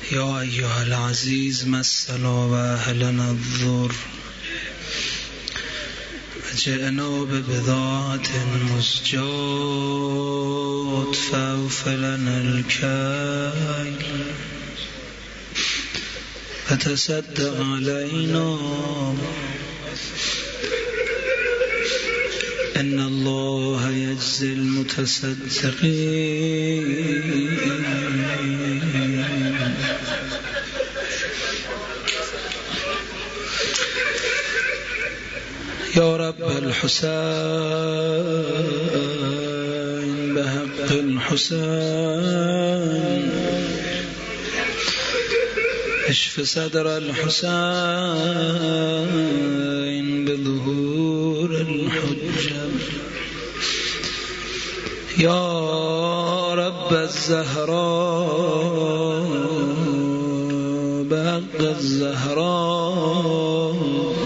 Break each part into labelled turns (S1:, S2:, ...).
S1: يا أيها العزيز مسنا وأهلنا الضر جئنا ببضاعة مزجاة فأوف لنا الكيل فتصدق علينا إن الله يجزي المتصدقين. يا رب الحسين بحق الحسين اشف صدر الحسين بظهور الحجة. يا رب الزهراء بحق الزهراء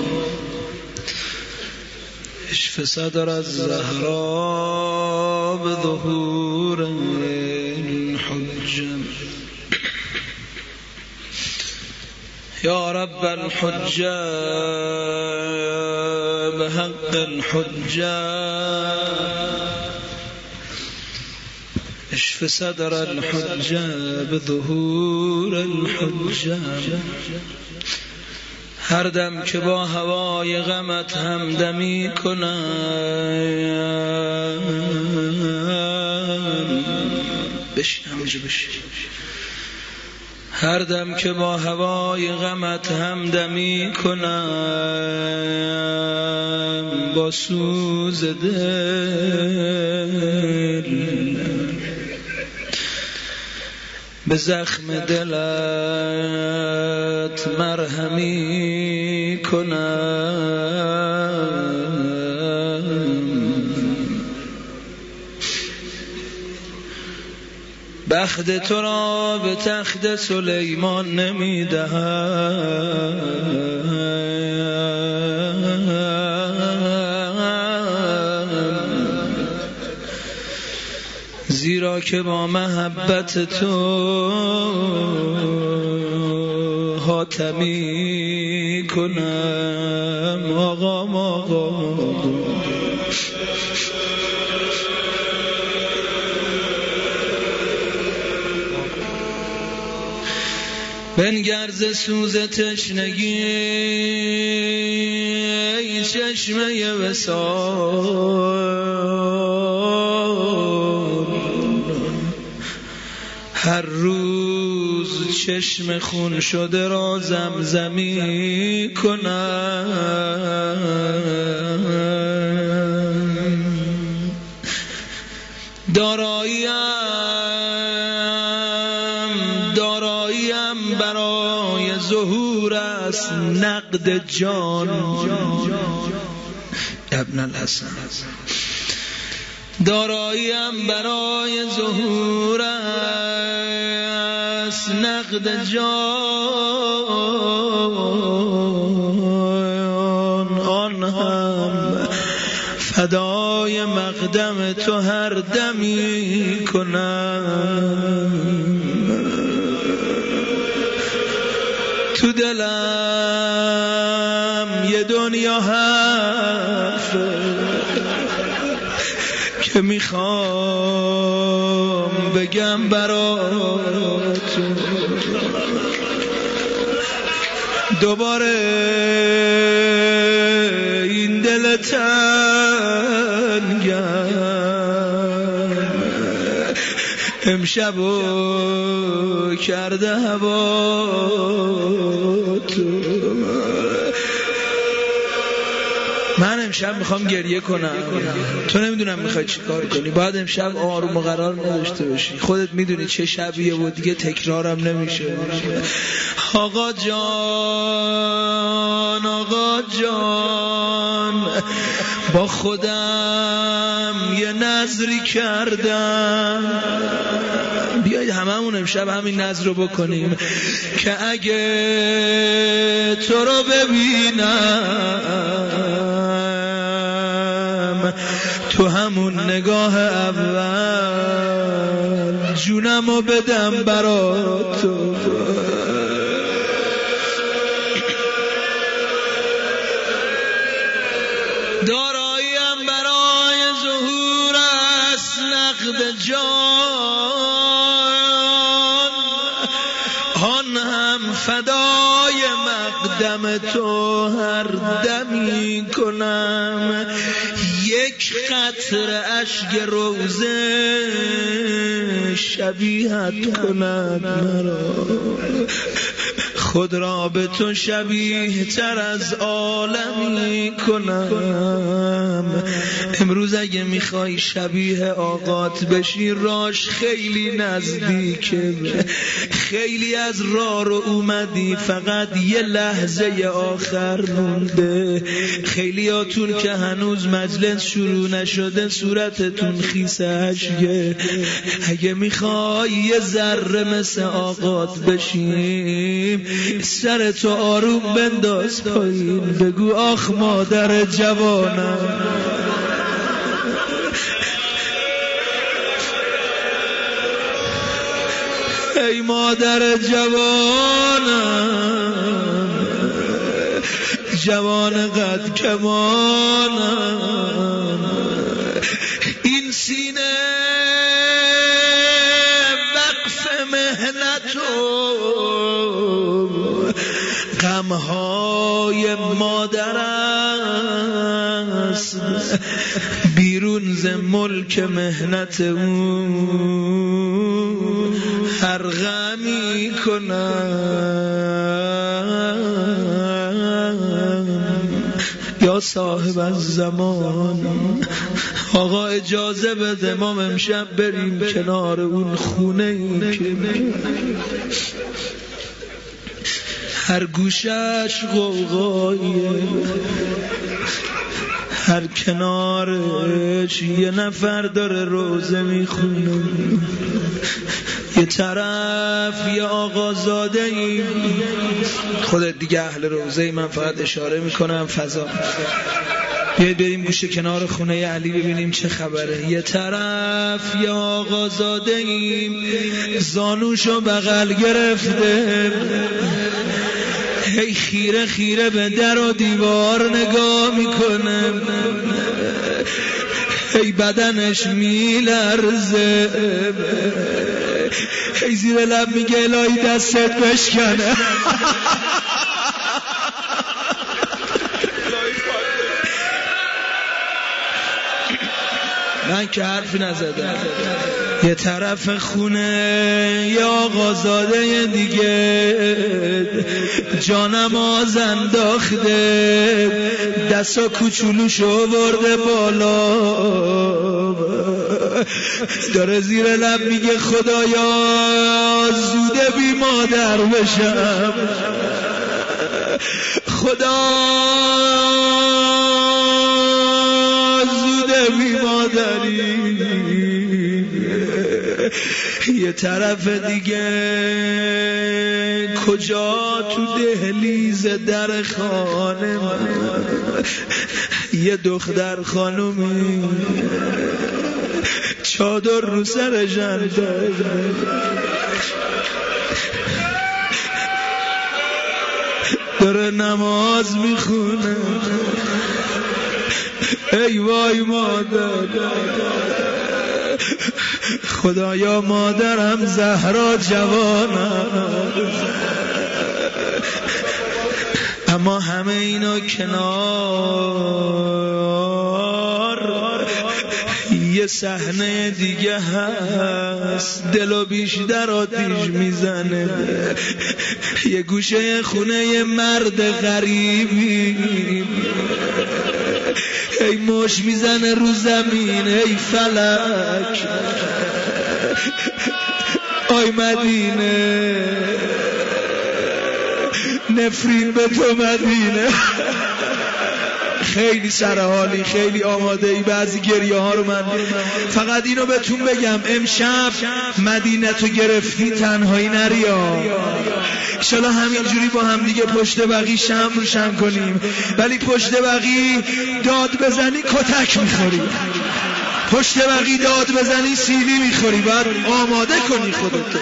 S1: اشف صدر الزهراء بظهور الحجة. يا رب الحجة بحق الحجة اشف صدر الحجة بظهور الحجة. هر دم که با هوای غمت همدمی کنم هر دم که با هوای غمت همدمی کنم با سوز دل به زخم دلت مرهمی کنم. بخت تو را به تخت سلیمان نمیدهم، زیرا که با محبت تو حاتمی کنم. آقا بنگر ز سوز تشنگی ای چشمه وصال، هر روز چشم خون شده را زمزمی کنم. داراییم برای ظهور است نقد جان ابن الحسن، داراییم برای ظهور است نقد جان، آن هم فدای مقدم تو هر دمی کنم. تو دلم یه دنیا هست که میخوام بگم برات، دوباره این دل تنگم امشبو کرده هوا تو. من امشب میخوام گریه کنم، تو نمیدونم میخوای چی کار کنی. باید امشب آروم و قرار نداشته باشی، خودت میدونی چه شبیه و دیگه تکرارم نمیشه. آقا جان با خودم یه نذری کردم، بیایید هممون امشب همین نذر رو بکنیم که اگه تو رو ببینم تو همون نگاه اول جونمو بدم برات تو. داراییم برای ظهور است نقد جان، آن هم فدای مقدم تو هر دمی کنم. یک قطره اشک روزه شبیهت کند مرا، خود را به تو شبیه تر از عالمی کنم. امروز اگه میخوای شبیه آقات بشی راش خیلی نزدیکه، خیلی از راه رو اومدی فقط یه لحظه آخر مونده. خیلیاتون که هنوز مجلس شروع نشده صورتتون خیس اشکه. اگه میخوای یه ذره مثل آقات بشیم سرتو آروم بنداز پایین، بگو آخ مادر جوانم، ای مادر جوانم، جوان قد کمانم. این سینه وقف مهنت و غمهای مادر است، بیرون ز ملک مهنت او هر غمی کنم. یا صاحب الزمان، آقا اجازه بده ما امشب بریم کنار اون خونه ای که هر گوشش غوغاییه، هر کنارش یه نفر داره روزه میخونه، یه طرف یه آقازاده ای. خودت دیگه اهل روزه ای، من فقط اشاره میکنم فضا. بیایید بریم گوشه کنار خونه علی ببینیم چه خبره. یه طرف یه آقازاده ای زانوشو بغل گرفته، هی خیره خیره به در و دیوار نگاه میکنه، هی بدنش میلرزه، هی زیر لب میگه الهی دستت بشکنه. من که حرفی نزدم. یه طرف خونه یه آقازاده دیگه جانماز انداخته، دستا کوچولوشو برده بالا، داره زیر لب میگه خدایا زوده بی مادر بشم، خدا زوده بی مادری. یه طرف دیگه کجا تو دهلیز در خانه یه دختر خانومی چادر رو سرش انداخته، داره نماز میخونه. ای وای مادر، خدایا مادرم زهرا جوانم. اما همه اینا کنار، یه صحنه دیگه هست دلو بیشتر آتیش میزنه. یه گوشه خونه یه مرد غریبی ای مش میزنه رو زمین، ای فلک، آی مدینه، نفرین به تو مدینه. خیلی سرحالی، خیلی آماده ای. بعضی گریه ها رو من فقط اینو بهتون بگم، امشب مدینه تو گرفتی تنهایی نریا، انشالله همینجوری با هم دیگه پشت بقی شم روشن کنیم، ولی پشت بقی داد بزنی کتک میخوری. پشت بقی داد بزنی سیلی میخوری، باید آماده کنی خودتو.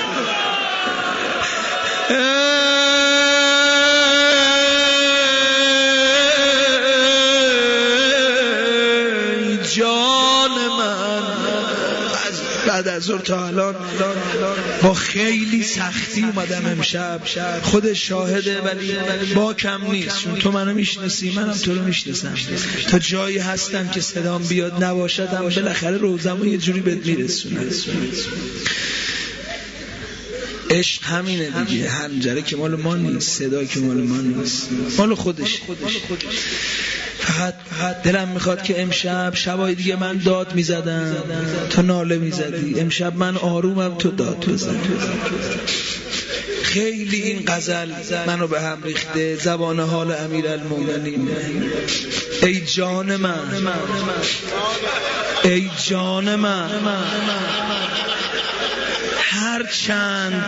S1: جان من بعد از ظهر تا الان با خیلی سختی اومدم امشب، خودش شاهده ولی با کم نیست، چون تو منو میشناسی منم تو رو میشناسم. تا جایی هستم که صدام بیاد نباشدم بالاخره روزمو یه جوری بهت میرسونم. عشق همینه دیگه، حنجره که مال ما نیست، صدا که مال ما نیست، مال خودش. فقط دلم میخواد که امشب شبای دیگه من داد میزدم تو ناله میزدی، امشب من آرومم تو داد بزن. خیلی این غزل منو به هم ریخته، زبان حال امیرالمومنین. ای جان من، ای جان من، هر چند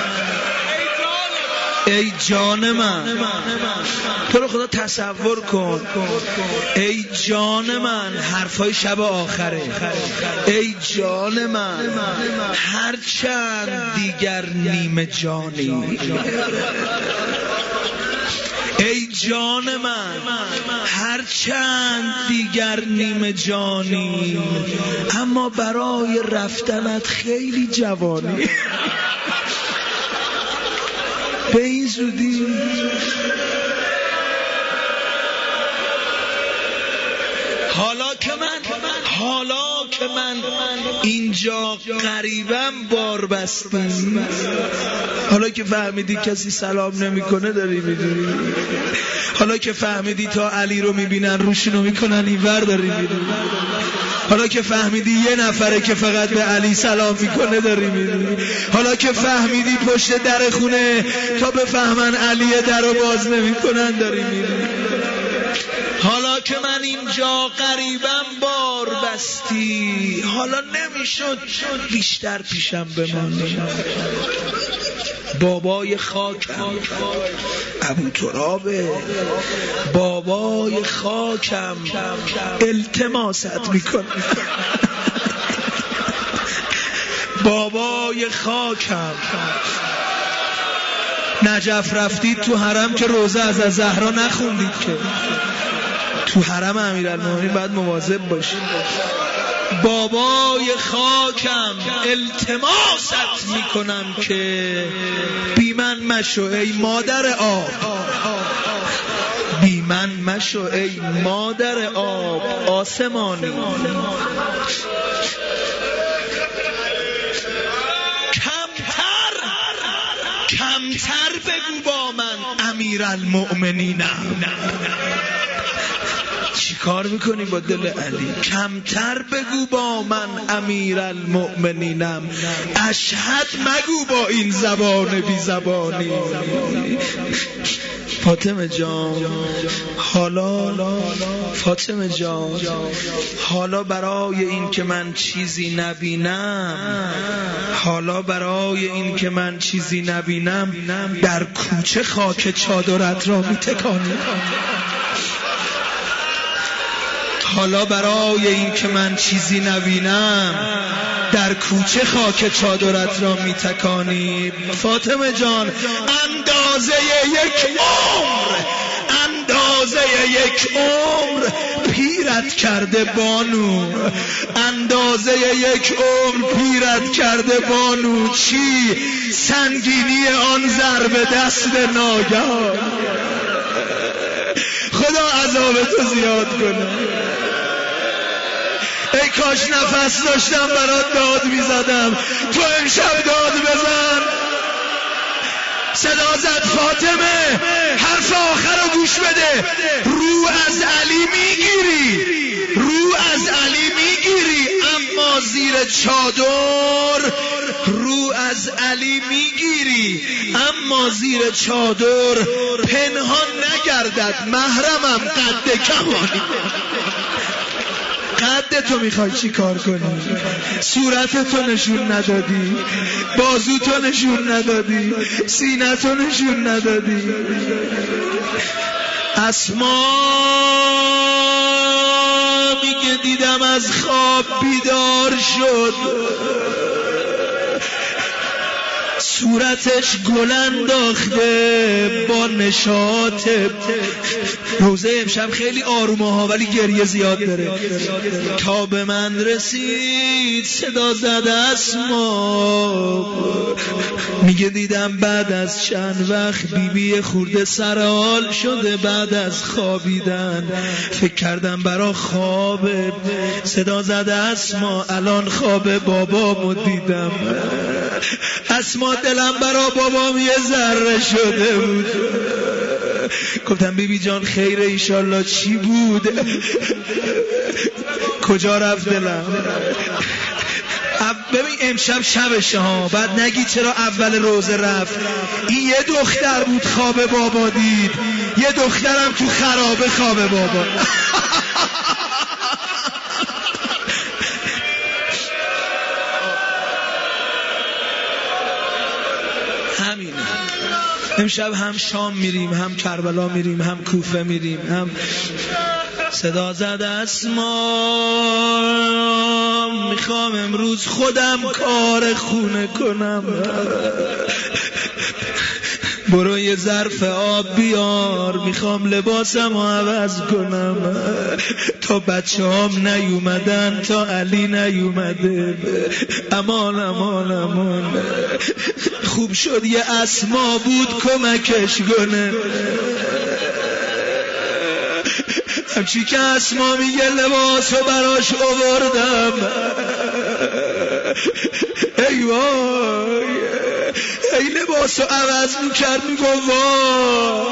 S1: ای جان من، تو رو خدا تصور کن، ای جان من، حرفای شب آخره، ای جان من، هر چند دیگر نیمه جانی، ای جان من، هر چند دیگر نیمه جانی، اما برای رفتنت خیلی جوانی. به این زودی حالا که من اینجا قریبم بار بستیم، حالا که فهمیدی کسی سلام نمیکنه داری میدونی، حالا که فهمیدی تا علی رو میبینن روشونو میکنن اینور داری میدونی، حالا که فهمیدی یه نفره که فقط به علی سلام میکنه داری میدونی، حالا که فهمیدی پشت در خونه تا بفهمن علی در رو باز نمیکنن داری میدونی، حالا که من اینجا قریبم بار بستی، حالا نمیشد بیشتر پیشم بمانی. بابای خاکم ابو ترابه، بابای خاکم التماست میکنه، بابای خاکم. نجف رفتید تو حرم که روزه از زهرا نخوندید که، تو حرم امیرالمومنین باید مواظب باشید. بابای خاکم التماست میکنم که بی من مشو ای مادر آب، بی من مشو ای مادر آب آسمانی. کمتر بگو با من امیرالمؤمنینم. چی کار میکنی با دل علی؟ کمتر بگو با من امیرالمؤمنینم، اشهد مگو با این زبان بی زبانی. فاطمه جان فاطمه جان، حالا برای این که من چیزی نبینم، حالا برای این که من چیزی نبینم، در کوچه خاک چادرت را میتکانی. حالا برای این که من چیزی نبینم، در کوچه خاک چادرت را میتکانی. فاطمه جان، اندازه یک عمر پیرت کرده بانو، اندازه یک عمر پیرت کرده بانو، چی سنگینی آن ضرب دست ناگهان. خدا عذابتو زیاد کنه. ای کاش نفس داشتم برات داد میزدم، تو امشب داد بزن. صدا زد فاطمه، حرف آخر رو گوش بده. رو از علی میگیری، اما زیر چادر رو از علی میگیری، اما زیر چادر پنهان نگردد محرمم قد کمانی. قد تو میخوای چی کار کنی؟ صورت تو نشون ندادی، بازو تو نشون ندادی، سینه تو نشون ندادی. اسما میگه دیدم از خواب بیدار شد، صورتش گل انداخته با نشاط. روزه امشب خیلی آرومه ها ولی گریه زیاد داره. تا به من رسید صدا زد اسما، میگه دیدم بعد از چند وقت بیبی خورده سرحال شده بعد از خوابیدن، فکر کردم برا خوابه. صدا زد اسما الان خواب بابامو دیدم. اسما دلم برا بابام یه ذره شده بود. گفتم بیبی جان خیره ایشالله چی بود؟ کجا رفت دلم؟ ببین امشب شبشه ها، بعد نگی چرا اول روزه رفت. این یه دختر بود خواب بابا دید، یه دخترم تو خرابه خواب بابا. همینه. امشب هم شام میریم، هم کربلا میریم، هم کوفه میریم، هم صدا زد اسما. میخوام امروز خودم کار خونه کنم. برو یه ظرف آب بیار، میخوام لباسم رو عوض کنم. تا بچه هم نیومدن، تا علی نیومده. امان امان امان. خوب شد یه اسما بود کمکش کنه. همچی که اسما میگه لباس رو براش آوردم. ای وای، ای لباس رو عوض میکرد میگو وای،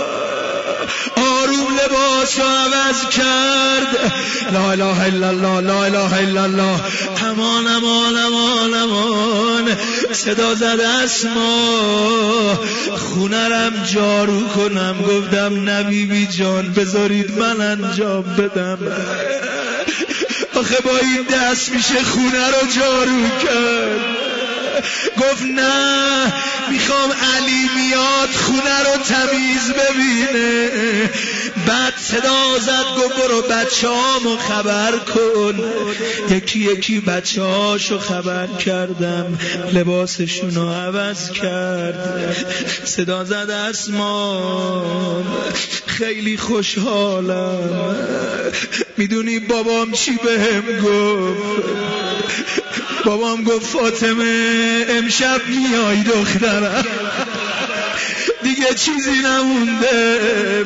S1: آروم لباس رو عوض کرد. لا اله الا الله، لا اله الا الله. امان امان امان امان. صدا زد اسما خونرم جارو کنم. گفتم نه بیبی جان بذارید من انجام بدم. آخه با این دست میشه خونه رو جارو کرد. گفت نه، میخوام علی میاد خونه رو تمیز ببینه. بعد صدا زد گفت برو بچه‌هامو خبر کن. یکی یکی بچه‌هاشو خبر کردم، لباسشونو عوض کرد. صدا زد اسما خیلی خوشحالم. میدونی بابام چی بهم گفت؟ بابام گفت فاطمه امشب میای دخترم، دیگه چیزی نمونده.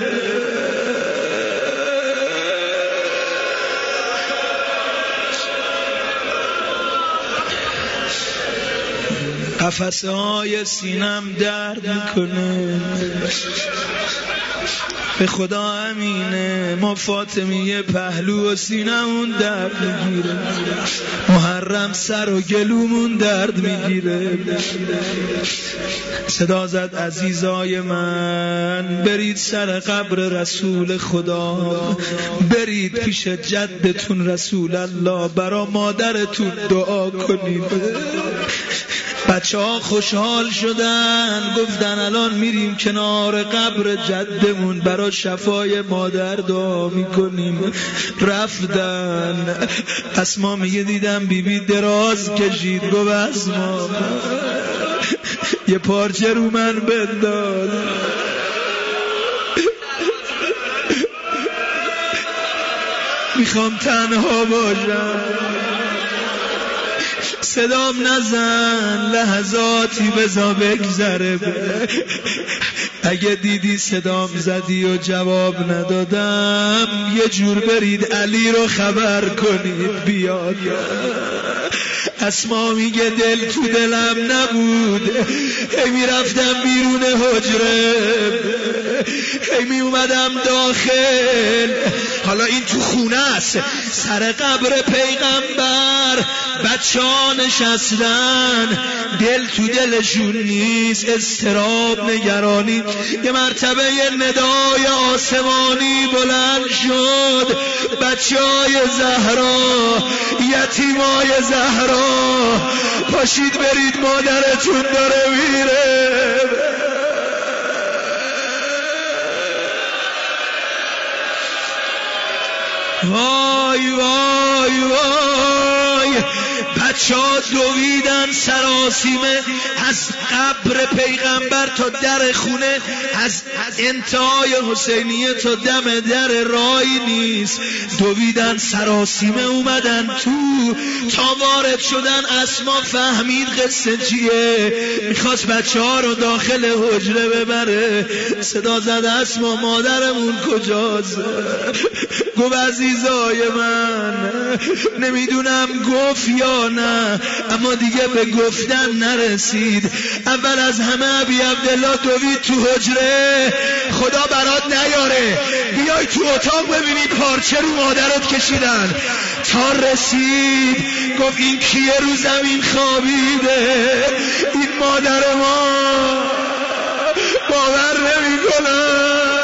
S1: قفسه های سینم درد میکنه. به خدا امینه ما فاطمیه پهلو و سینمون درد میگیره، محرم سر و گلومون درد میگیره. صدا زد عزیزای من برید سر قبر رسول خدا، برید پیش جدتون رسول الله، برا مادرتون دعا کنید. بچه ها خوشحال شدن، گفتن الان میریم کنار قبر جدمون برای شفای مادر دعا میکنیم. رفتن. اسما میگه دیدم بیبی دراز کشید. گفت اسما یه پارچه رو من بنداز. میخوام تنها باشم. صدام نزن، لحظاتی بذار بگذره. اگه دیدی صدام زدی و جواب ندادم، یه جور برید علی رو خبر کنید بیاد. اسما میگه دل تو دلم نبود، هی میرفتم بیرون حجره، هی می اومدم داخل. حالا این تو خونه است، سر قبر پیغمبر بچه ها نشستن، دل تو دلشون نیست، اضطراب، نگرانی. یه مرتبه یه ندای آسمانی بلند شد، بچه های زهرا، یتیمای زهرا، پاشید برید مادرتون داره میره. وای وای وای وای بچه ها دویدن سراسیمه از قبر پیغمبر تا در خونه، از انتهای حسینیه تا دم در رای نیست، دویدن سراسیمه اومدن تو. تا وارد شدن اسما فهمید قصه چیه، میخواست بچه ها رو داخل حجره ببره. صدا زد اسما مادرمون کجاست؟ گفت عزیزای من نمیدونم گفت یا نه، اما دیگه به گفتن نرسید. اول از همه ابی عبدالله دوید تو حجره. خدا برات نیاره بیای تو اتاق ببینی پارچه رو مادرت کشیدن. تا رسید گفت این کیه رو زمین خوابیده؟ این مادر ما، باور نمی کنم.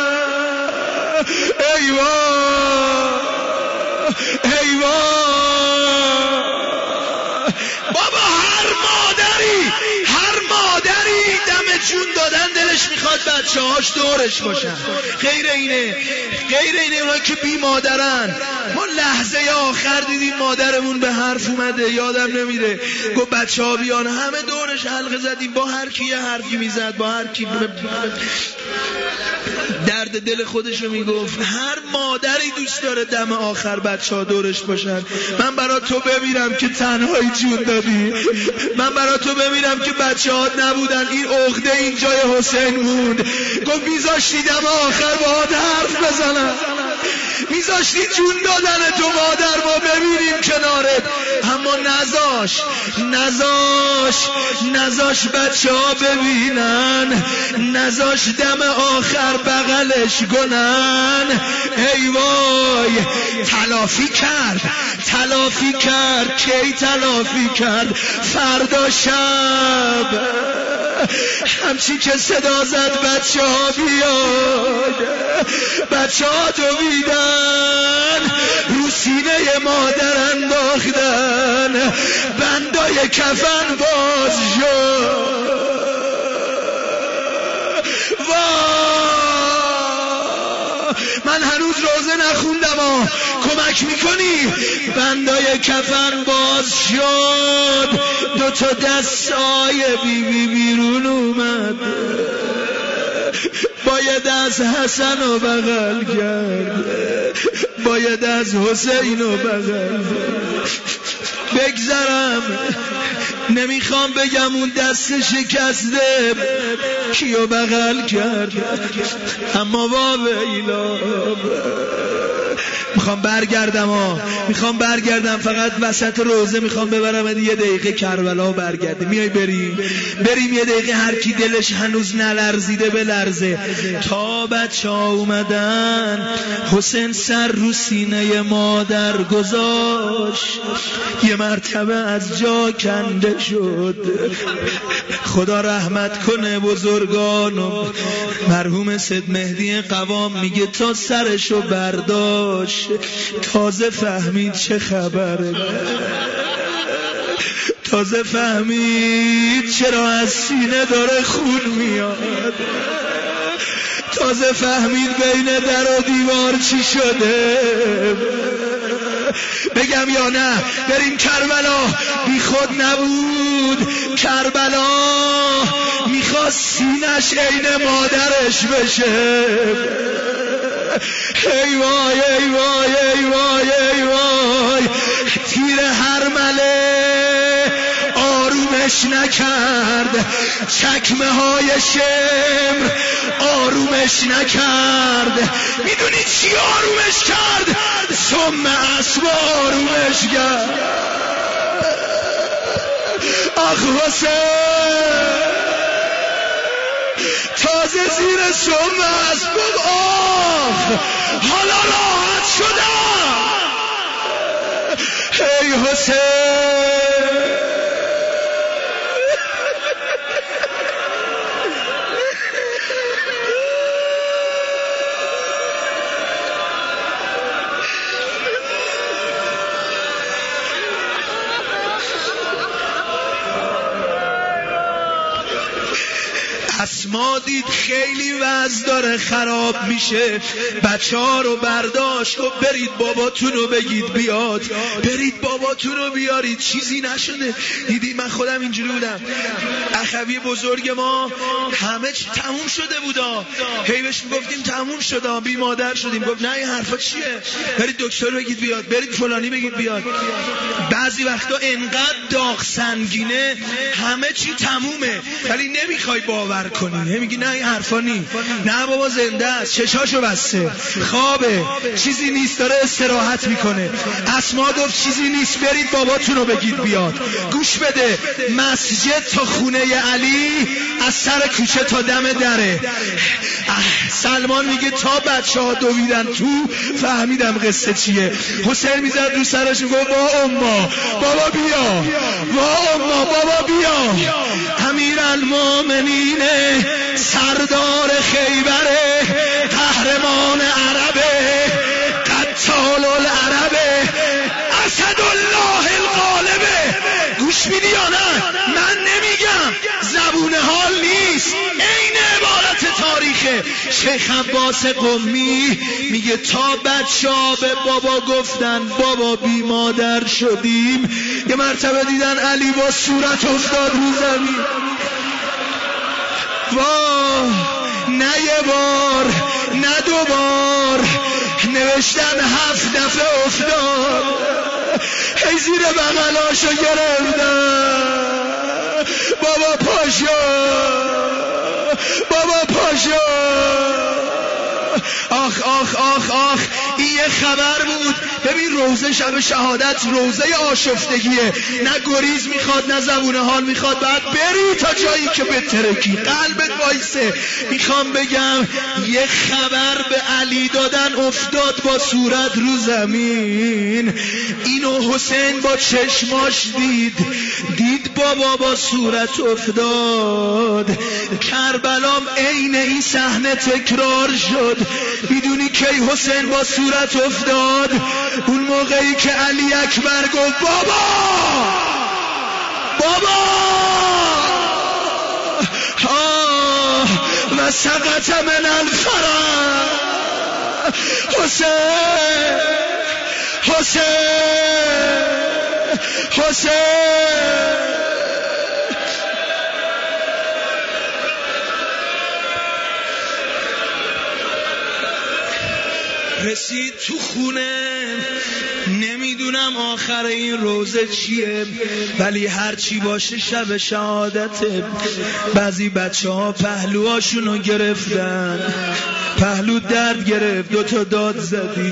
S1: ای وای ای وای بابا، هر مادری دم جون دادن دلش میخواد بچه هاش دورش باشن. غیر اینه اونایی که بی مادرن. ما لحظه آخر دیدیم مادرمون به حرف اومده، یادم نمیره، گفت بچه ها بیان، همه دورش حلقه زدیم، با هر کی یه حرفی میزد، با هر کی درد دل خودشو میگفت. هر مادری دوست داره دم آخر بچه ها دورش باشن. من برای تو بمیرم که تنهایی جون دادی، من برای تو بمیرم که بچه ها نبودن، این عقده این جای حسین موند. گفت میذاشتی دم آخر باهات حرف بزنم، میذاشتی جون دادن تو مادر ما ببینیم کنارت، اما نذاش بچه ها ببینن، نذاش دم آخر بغلش گنن. ای وای تلافی کرد. کی تلافی کرد؟ فردا شب همچی که صدا زد بچه ها بیاد، بچه ها دویدن رو سینه مادر انداختن، بندای کفن باز شد. من هنوز روزه نخوندم، کمک میکنی؟ بندای کفن باز شد، دوتا دستای بیبی بیرون اومد، باید از حسن رو بغل کرد، باید از حسین رو بغل بگذرم. نمیخوام بگم اون دست شکسته کیو بغل کرد، اما ویلا میخوام برگردم فقط وسط روزه میخوام ببرم یه دقیقه کربلا برگردیم. میای بریم یه دقیقه، هر کی دلش هنوز نلرزیده بلرزه. تا بچه ها اومدن حسین سر رو سینه مادر گذاشت، یه مرتبه از جا کنده شد. خدا رحمت کنه بزرگانو. مرحوم سید مهدی قوام میگه تا سرشو برداشت تازه فهمید چه خبره، تازه فهمید چرا از سینه داره خون میاد، تازه فهمید بین در و دیوار چی شده. بگم یا نه؟ بریم کربلا. بی خود نبود، کربلا میخواست سینش عین مادرش بشه. ای وای ای وای ای وای ای وای، تیر هرمله آرومش نکرد، چکمه های شمر آرومش نکرد. میدونی چی آرومش کرد؟ سم اسب آرومش کرد. آخ حسین تازه زیر سم اسب گفت آخ حالا راحت شدم. ای حسین اسما دید خیلی وضع داره خراب میشه، بچه‌ها رو برداشت گفت برید باباتون رو بگید بیاد، برید باباتون رو بیارید، چیزی نشده. دیدی من خودم اینجوری بودم، اخوی بزرگ ما همه چی تموم شده بودا، هی بهش میگفتیم تموم شده، بی مادر شدیم. گفت نه این حرفا چیه، برید دکتر بگید بیاد، برید فلانی بگید بیاد. بعضی وقتا انقدر داغ سنگینه همه چی تمومه ولی نمیخوای باور کنی، هی میگی نه این حرفا نی، نه بابا زنده است، چشاشو بسته، خوابه، چیزی نیست، داره استراحت میکنه. اسما گفت چیزی نیست، برید باباتون رو بگید بیاد. گوش بده، مسجد تا خونه علی از سر کوچه تا دم دره. سلمان میگه تا بچه‌ها دویدن تو فهمیدم قصه چیه. حسین میزد رو سرش میگه وا اما بابا بیا، وا اما بابا بیا. امیرالمومنین سردار خیبره، قهرمان عربه، قتال العربه، اسدالله الغالبه. گوش میدی یا نه؟ من نمیگم، زبون حال نیست، عین عبارت تاریخه. شیخ عباس قمی میگه تا بچه‌ها به بابا گفتن بابا بی مادر شدیم، یه مرتبه دیدن علی با صورت افتاد رو زمین. واه، نه یه بار نه دو بار، نوشتن 7 دفعه افتاد، هی زیر بغلاشو گرفتن، بابا پاشو، بابا پاشو. آخ آخ آخ آخ، این یه خبر بود. ببین روزه شب شهادت روزه آشفتگیه، نه گریز میخواد نه زبون حال میخواد، بعد بری تا جایی که بترکی قلبت وایسه. میخوام بگم یه خبر به علی دادن، افتاد با صورت رو زمین. اینو حسین با چشماش دید بابا با صورت افتاد. کربلام عین این صحنه تکرار شد. میدونی کی حسین با صورت افتاد؟ اون موقعی که علی اکبر گفت بابا بابا، و سقط من الفرح. حسین حسین حسین. رسید تو خونه، نمیدونم آخر این روزه چیه، ولی هر چی باشه شب شهادته. بعضی بچه‌ها پهلوهاشونو گرفتن، پهلو درد گرفت، 2 تا داد زدی.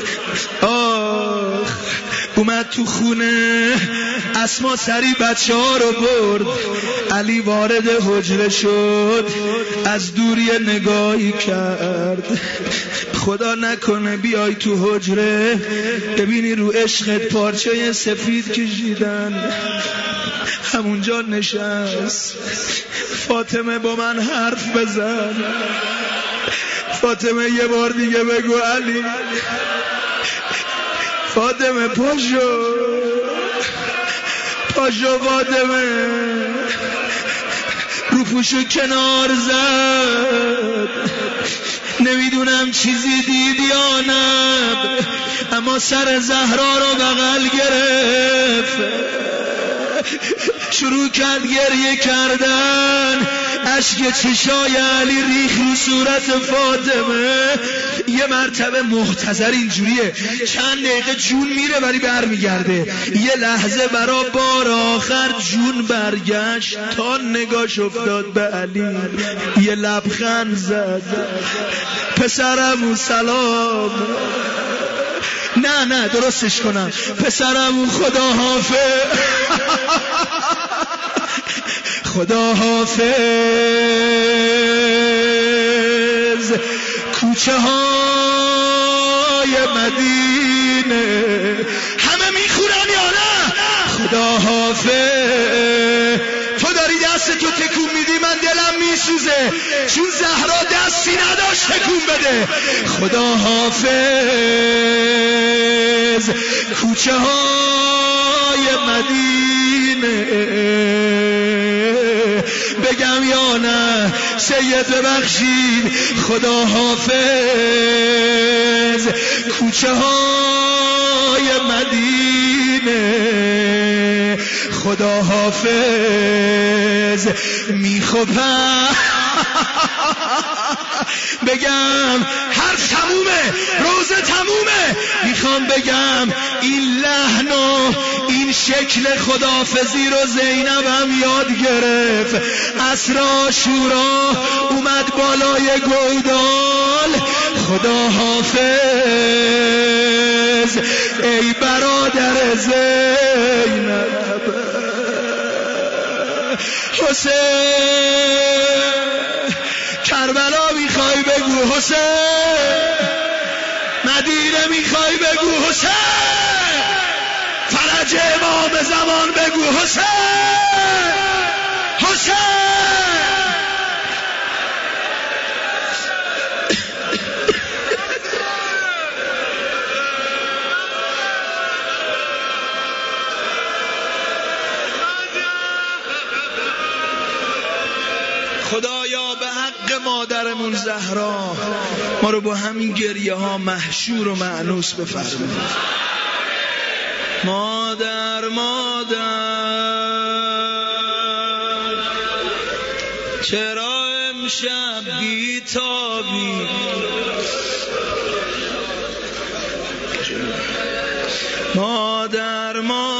S1: آخ، اومد تو خونه، اسما سری بچه‌ها رو برد. علی وارد حجره شد، از دور یه نگاهی کرد، خدا نکنه بیای تو حجره ببینی رو عشقت پارچه سفید کشیدن. همونجا نشست. فاطمه با من حرف بزن، فاطمه یه بار دیگه بگو علی. فاطمه پاشو پاشو، فاطمه رو پوشو کنار زد. نمیدونم چیزی دید یا نه، اما سر زهرا رو بغل گرفت، شروع کرد گریه کردن. اشک چشای علی ریخ رو صورت فاطمه. یه مرتبه محتضر اینجوریه، چند دقیقه جون میره ولی برمیگرده. یه لحظه برا بار آخر جون برگشت، تا نگاش افتاد به علی، یه لبخند زد. پسرم سلام، نه درستش کنم، پسرم خدا حافظ، خدا حافظ. کوچه های مدینه همه میخورن یا نه؟ خدا حافظ. تو داری دست تو تکون میدی، من دلم میسوزه، چون زهرا دستی نداشت تکون بده. خدا حافظ. کوچه های مدینه بگم یا نه سید ببخشید خدا حافظ کوچه های مدینه خدا حافظ میخوبم بگم هر تمومه روزه تمومه میخوام بگم این لحن و این شکل خداحافظی رو زینبم یاد گرفت عصر عاشورا اومد بالای گودال خدا حافظ ای برادر زینب حسین کربلا میخوای بگو حسین مدینه میخوای بگو حسین فرج امام زمان بگو حسین حسین خدایا به حق مادرمون زهرا ما رو با همین گریه ها محشور و مأنوس بفرمایید. مادر چرا امشب بی‌تابی مادر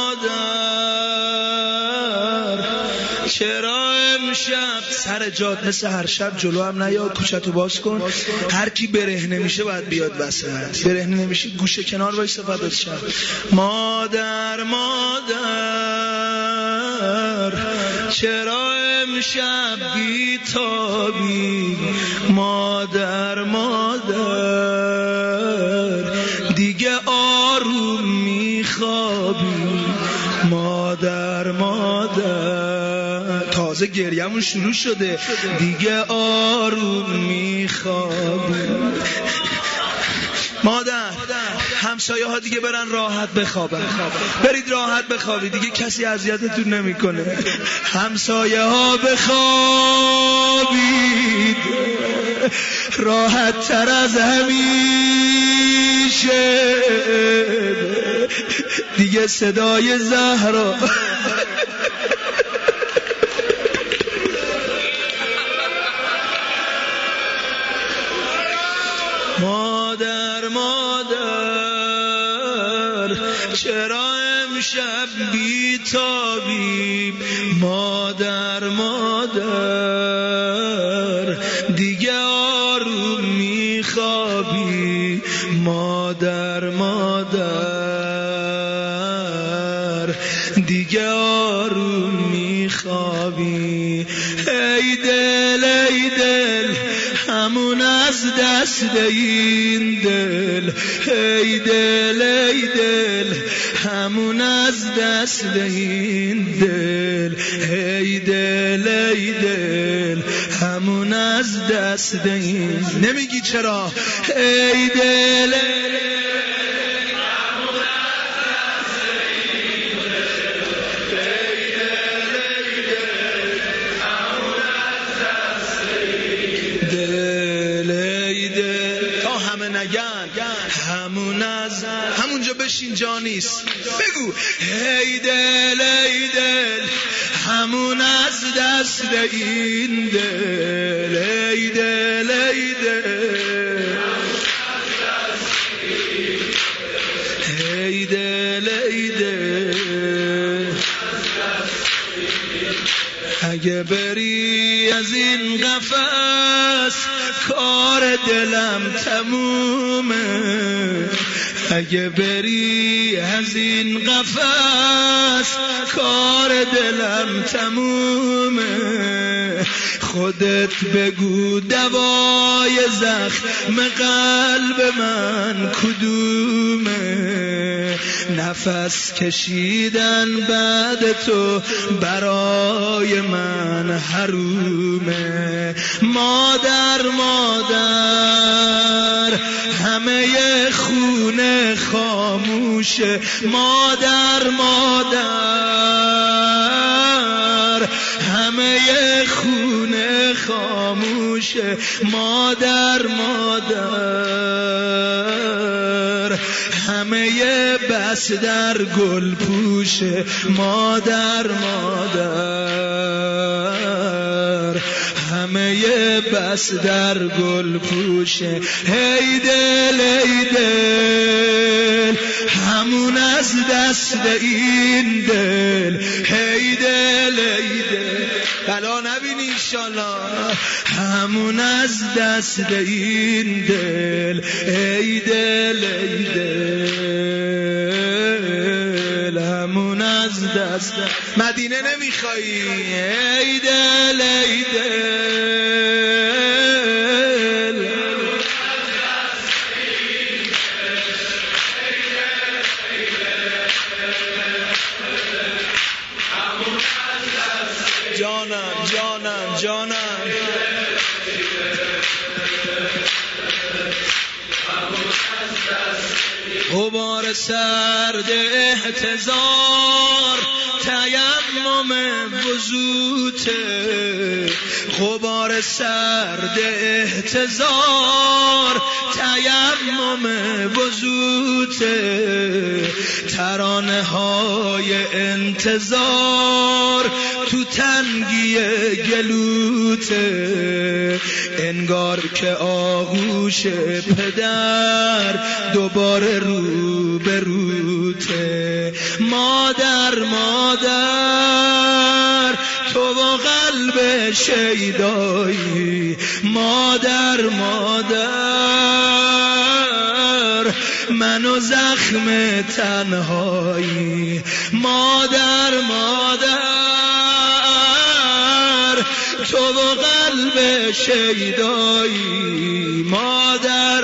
S1: چرا امشب سر جاد مثل هر شب جلو هم نیا کوچتو باز کن هر کی برهنه میشه باید بیاد وسط برهنه نمیشه گوشه کنار وایسا فدات شم مادر چرا امشب بی‌تابی مادر دیگه آروم میخوابی مادر تازه گریه‌مون شروع شده دیگه آروم میخوابی مادر همسایه ها دیگه برن راحت بخوابن برید راحت بخوابید دیگه کسی اذیتتون نمیکنه همسایه ها بخوابید راحت تر از همیشه دیگه صدای زهرا مادر چرا امشب بی‌تابی مادر دیگه آروم میخوابی مادر دیگه آروم میخوابی ای دل همون از دست این دل ای دل همون از دست این دل ای دل همون از دست این نمیگی چرا ای دل همونجا بشین جا نیست بگو ای دل همون از دست این دل ای دل ای دل اگه بری از این قفس کار دلم تمومه اگه بری از این قفس کار دلم تمومه خودت بگو دوای زخم قلب من کدومه نفس کشیدن بعد تو برای من حرومه مادر همه خونه خاموشه مادر همه خونه خاموشه مادر همه بس در گل پوشه مادر همه بس در گل پوشه هی دل همون از دست این دل هی دل بلا نبینی انشالله همون از دست این دل ای دل همون از دست مدینه نمیخوایی ای دل جانم غبار سرد احتضار تیمم وضوته غبار سرد احتضار تیمم وضوته ترانه های انتظار تو تنگی گلوته انگار که آغوش پدر دوباره رو به روته مادر تو و قلب شیدایی مادر منو زخم تنهایی مادر تو و قلب شیدایی مادر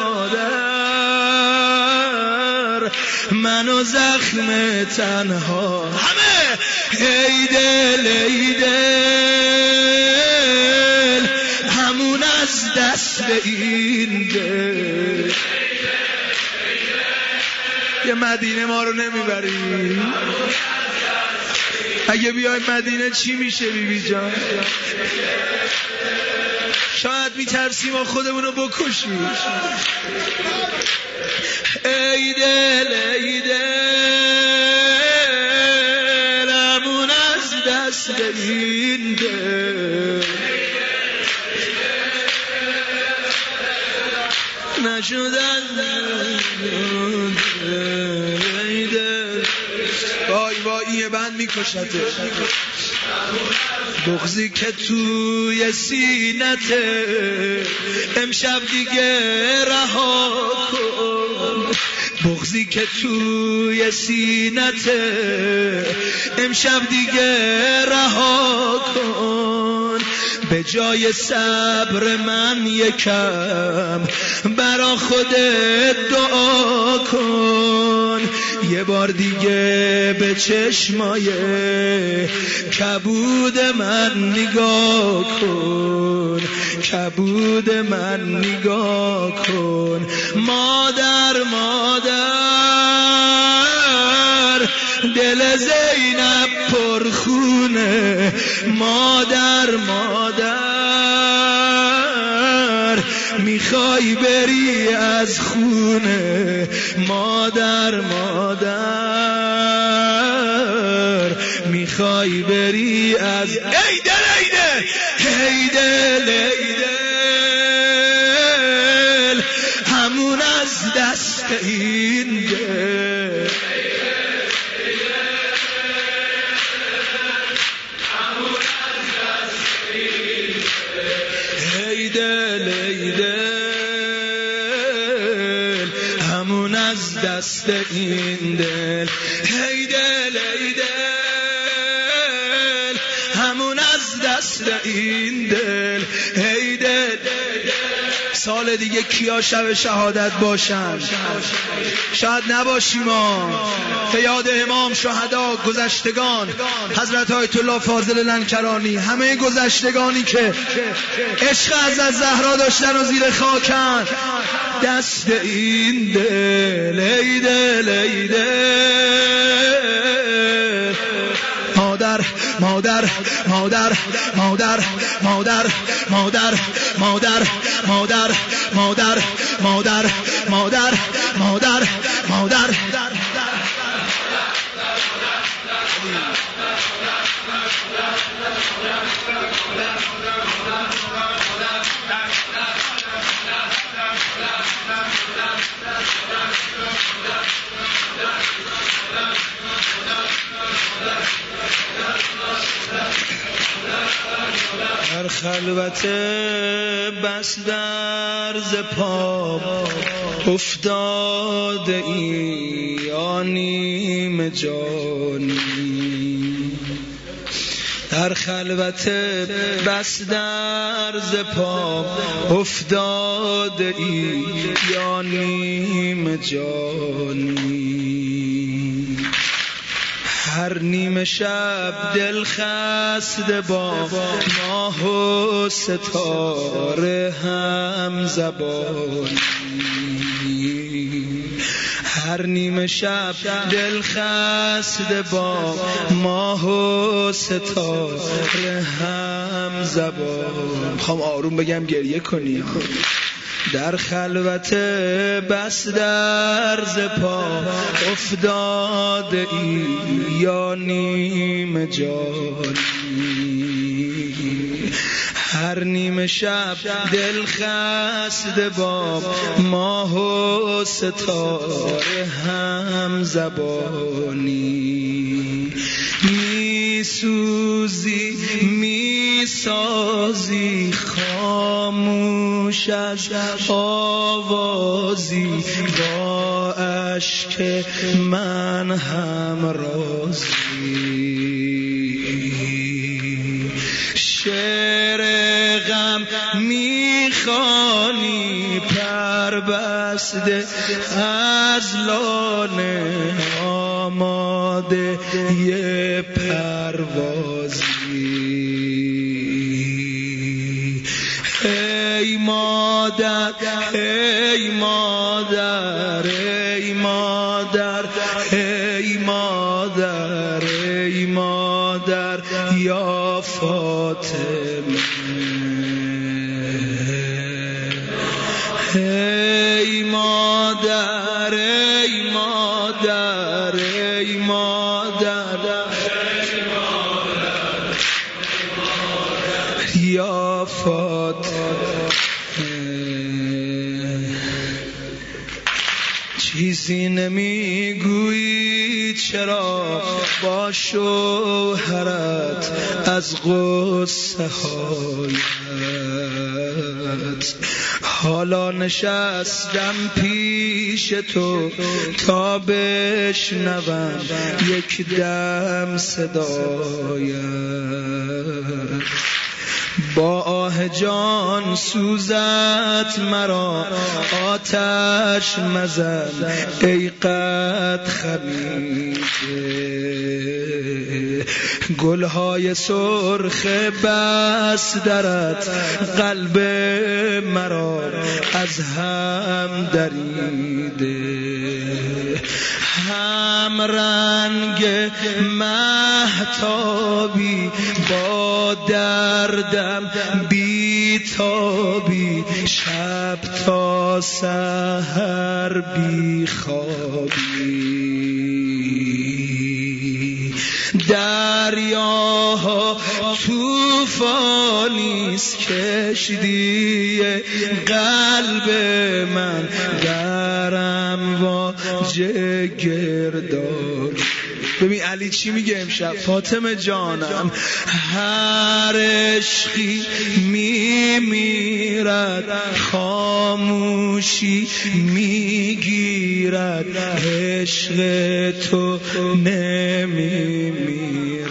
S1: منو زخم تنها همه ای دل همون از دست این دل یه مدینه ما رو نمیبری اگه بیای مدینه چی میشه بیبی جان شاید میترسیم ما خودمونو بکشیم ای دل همون از دست این دل نشدن ای دل وای یه بند میکشته بغضی که توی سینته امشب دیگه رها کن بغضی که توی سینته امشب دیگه رها کن به جای صبر من یکم برا خودت دعا کن یه بار دیگه به چشمای کبود من نگاه کن کبود من نگاه کن مادر دل زینب پرخونه مادر میخوای بری از خونه مادر میخوای بری از ای دل همون از دست این دل ای دل همون از دست این دل ای دل همون از دست این دل ای دل سال دیگه کیا شب شهادت باشن شاید نباشیم ما فیاد امام شهدا گذشتگان حضرت آیت الله فاضل لنکرانی همه گذشتگانی که عشق از زهرا داشتن و زیر خاکن دست این دل ای دل مادر مادر مادر مادر مادر مادر مادر مادر مادر مادر مادر در خلوت بس درز پا افتاده ای یا نیم جانی، در خلوت بس درز پا افتاده ای یا نیم جانی، هر نیم شب دل خسته با ماه و ستاره هم زبانی، هر نیم شب دل خسته با ماه و ستاره هم زبانی. میخوام آروم بگم گریه کنی. در خلوت بس درز پا افتاده ای یا نیم جانی، هر نیم شب دل خسته با ماه و ستاره هم زبانی، میسوزی میسازی خاموش از آوازی، با اشک من هم رازی، شعر غم میخوانی پربسته از لانه آماده یه پروازی، ای مادر ای مادر ای مادر ای مادر ای مادر یا فاطمه، ای مادر ای مادر ای مادر یا فاطمه، چیزی نمیگویی چرا با شوهرت از غصه هایت، حالا نشستم پیش تو تا بشنوم یک دم صدایت، با آه جان سوزت مرا آتش مزن ای قد خمیده، گلهای سرخ بس درت قلب مرا از هم دریده، هم رنگ مهتابی با دردم بیتابی، شب تا سحر بی خوابی، دریاها طوفانیست کشتی قلب من، درم واجه گردان. ببین علی چی میگه امشب؟ فاطمه جانم هر عشقی میمیرد خاموشی میگیرد، عشق تو نمیمیرد،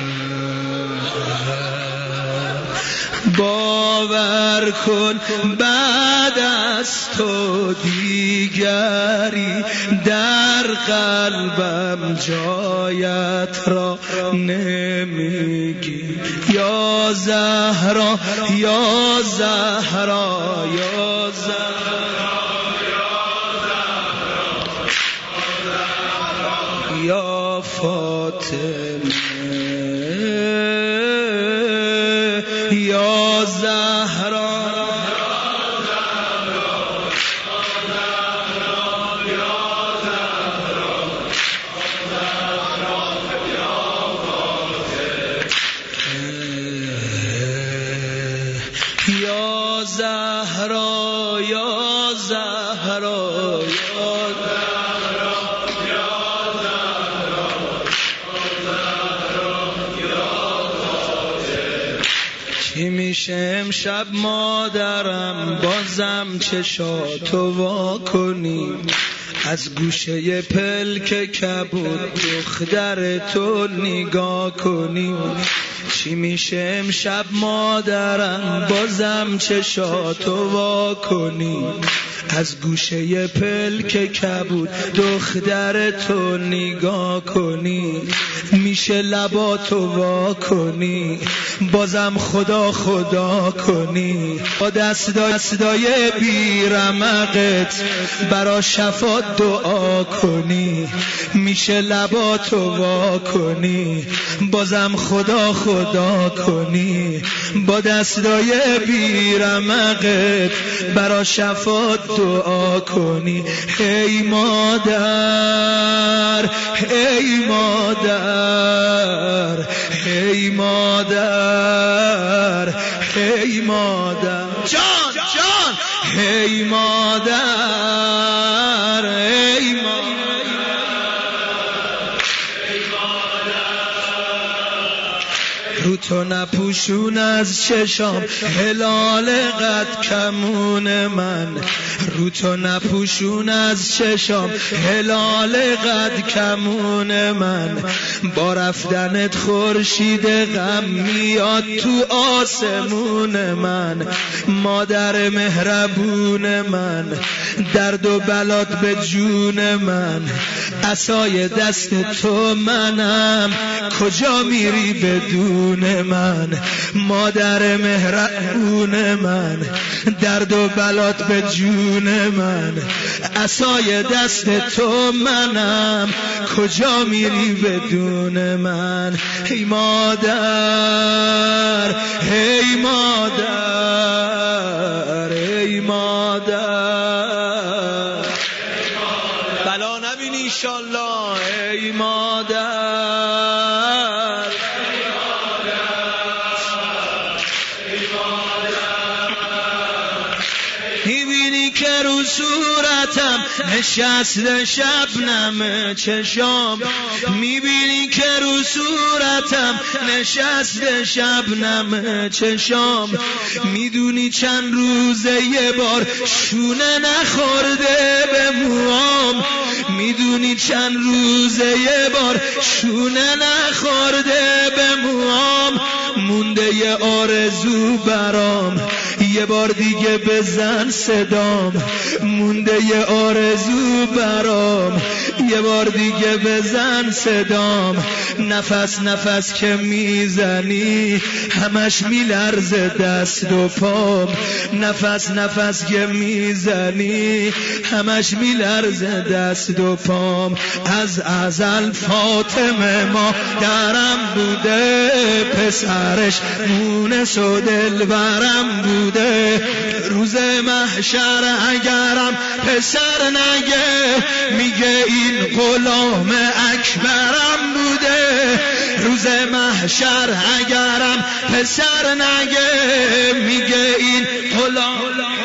S1: باور کن بعد از تو دیگری در قلبم جایت را نمیگی، یا زهرا یا زهرا یا زهرا یا فاطمه. یا زهرا یا زهرا یا زهرا چی میشه امشب مادرم بازم چشاتو وا کنی از گوشه پلک کبود دختر تو نگاه کنی چی میشه امشب مادرم بازم چشاتو وا کنی از گوشه پلک کبود دختر تو نگاه کنی میشه لباتو وا کنی بازم خدا خدا کنی با دستای بیرمقت برا شفا دعا کنی میشه لباتو وا کنی بازم خدا خدا کنی با دستای بیرمقت برا شفا دعا کنی ای مادر ای مادر ای مادر ای مادر جان جان ای مادر ای مادر رو تو نپوشون از چشام هلال قد کمون من رو تو نپوشون از چشام هلال قد کمون من با رفتنت خورشید غم میاد تو آسمون من مادر مهربون من درد و بلات به جون من عصای دست تو منم کجا میری بدون من مادر مهربون من درد و بلات به جون من عصای دست تو منم کجا میری بدون من ای مادر ای مادر ای مادر بلا نبینی انشالله ای مادر میبینی که رو صورتم نشسته شبنم چشام میبینی که رو صورتم نشسته شبنم چشام میدونی چند روزه یه بار شونه نخورده به موام میدونی چند روزه یه بار شونه نخورده به موام مونده یه آرزو برام یه بار دیگه بزن صدام مونده یه آرزو برام یه بار دیگه بزن صدام نفس نفس که میزنی همش میلرزه دست و پام نفس نفس که میزنی همش میلرزه دست و پام از ازل فاطمه ما درم بوده پسرش مونس و دلبرم بوده روز محشر اگرم پسر نگه میگه این غلام اکبرم بوده روز محشر اگرم پسر نگه میگه این غلام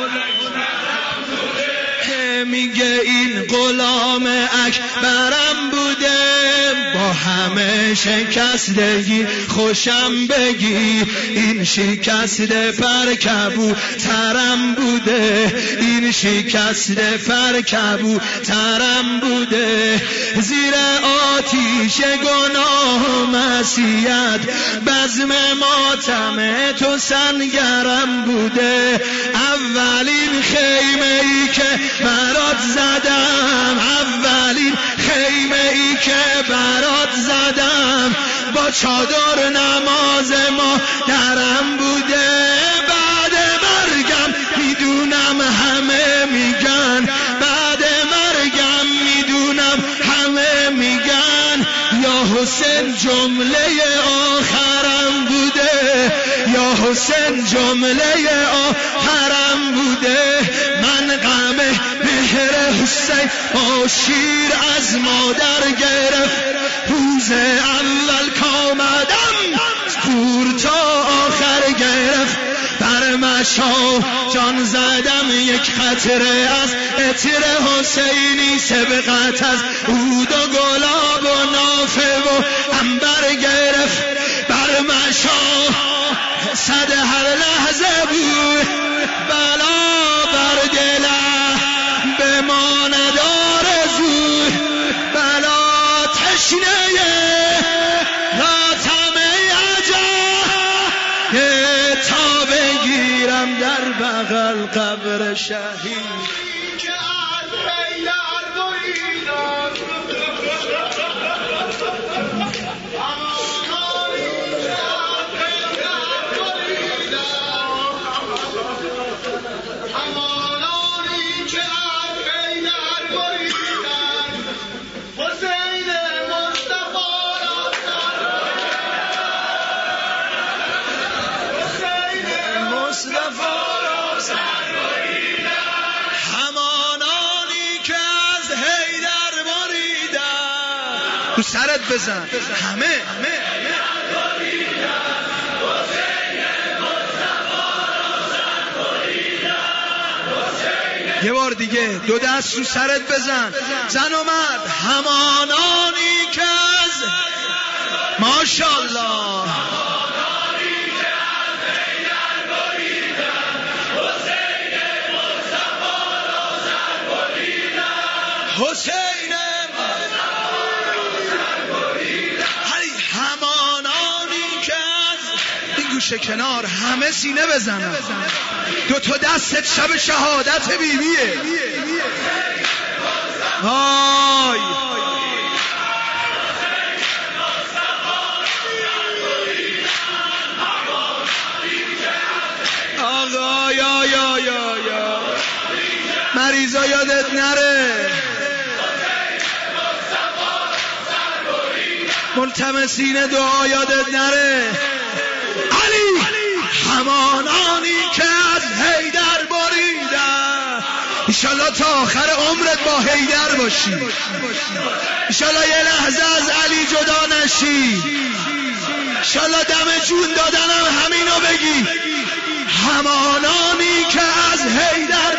S1: میگه این غلام اکبرم بوده با همه شکستگی خوشم بگی این شکست پر کبوترم بوده این شکست پر کبوترم بوده زیر آتیش گناه معصیت بزم ماتم تو سنگرم بوده اولین خیمه ای که برات زدم اولین خیمه ای که برات زدم با چادر نماز ما درم بوده بعد مرگم میدونم همه میگن بعد مرگم میدونم همه میگن یا حسین جمله آخرم بوده یا حسین جمله آخرم بوده. من غم مهر حسین با شیر از مادر گرفت. روز اول کامدم پور تا آخر گرفت. بر مشا جان زدم یک خطره از عطر حسینی، سبقت از عود و گلاب و نافه و عنبر گرفت. بر مشا صد هر لحظه بود بلا بر دلم به ما ندار زود. بلا تشنه راتم عجب تا بگیرم در بغل قبر شهید. تو سرت بزن همه. یه بار دیگه دو دست رو سرت بزن. زن و مرد همانانی که از ماشاءالله حسین گوشه کنار همه سینه بزنن. دو تا دستت شب شهادت بیبیه. وای آقا یا مریضا یادت نره. ملتمسین دعا یادت نره. علی همانانی که از حیدر بریدن. انشالله تا آخر عمرت با حیدر باشی. انشالله یه لحظه از علی جدا نشی. انشالله دم جون دادنم همینو بگی. همانانی که از حیدر